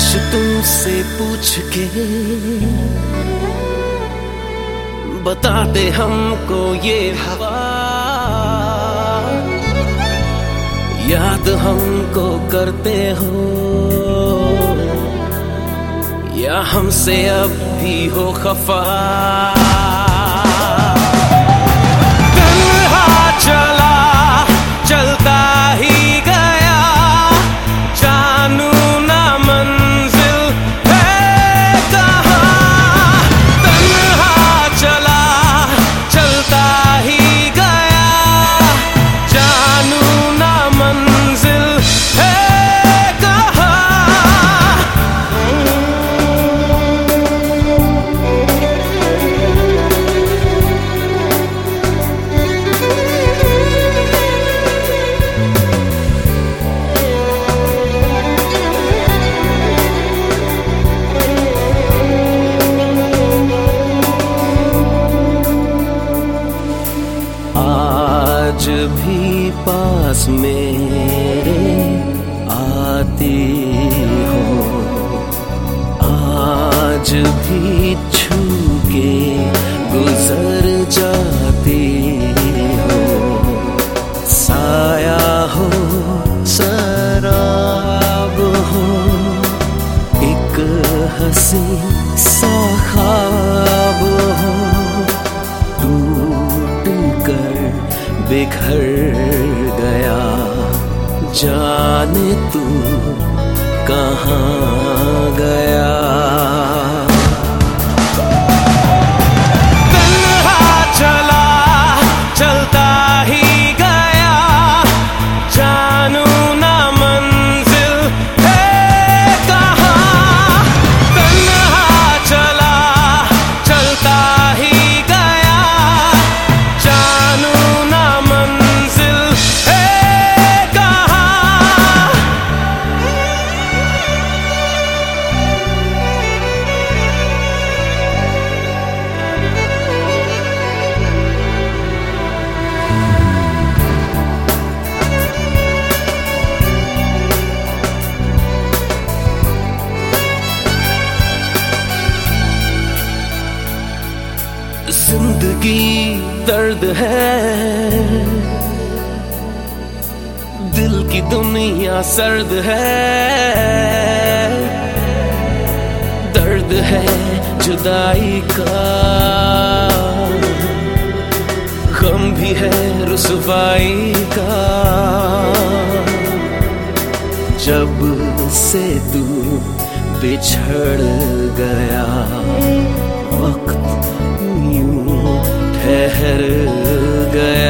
तुमसे पूछ के बताते हमको ये हवा, याद हमको करते हो या हमसे अब भी हो खफा। तन्हा चला चलता ही गया, जानू ना मंजिल है कहाँ। तन्हा चला चलता ही गया, जानू ना मंजिल है कहाँ। आज भी पास मेरे आती हो, आज भी छू के गुजर जाती हो। साया हो शराब हो, एक हंसी सा ख्वाब हो, बिखर गया जाने तू कहाँ गया। तन्हा चला चलता ही गया, जानू ना मंजिल है कहाँ। तन्हा चला चलता ही गया, जानू जिंदगी दर्द है, दिल की दुनिया सर्द है। दर्द है जुदाई का, गम भी है रुसवाई का। जब से तू बिछड़ गया, वक्त ठहर गया।